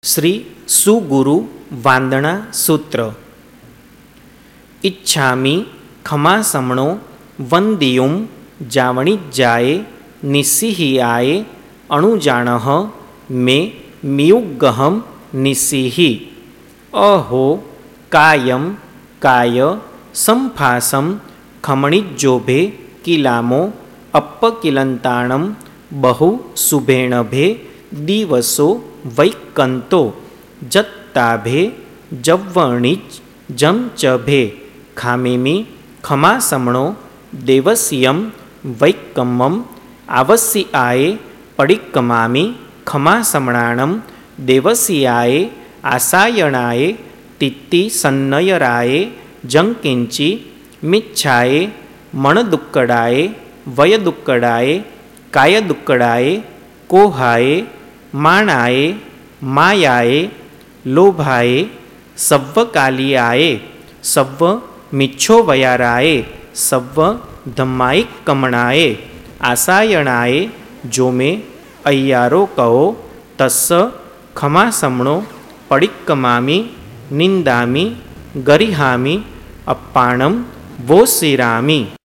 श्री सुगुरु वांदना सूत्र। इच्छामि खमासमणो वंदियुं जावणिज्जाये निस्सिहियाय अणुजाणः मे मियुग्गहं निस्सिहि। अहो कायं काय संफासं खमणिज्जोभे किलामो अप्पकिलन्ताणं बहु शुभेणभे दिवसो वैकंतो जत्ताभे जव्वणिज जमचभे खामेमि खमासमणो देवस्यं वैकम्मं आवस्याये पडिक्कमामि खमासमणानं देवस्याये आसायणाये तित्तिसन्नयराये जंकिंचि मिच्छाये मणदुक्कडाये वयदुक्कडाये कायदुक्कडाये कोहाये माणाये मायाये लोभाये सव्वकालियाये सव्व मिच्छोवयाराये सव्व धम्मायिक्कमणाये आसायणाये जोमे अय्यारो कहो तस्स खमासमणो पडिक्कमामि निंदामि गरिहामि अप्पाणं वोसिरामि।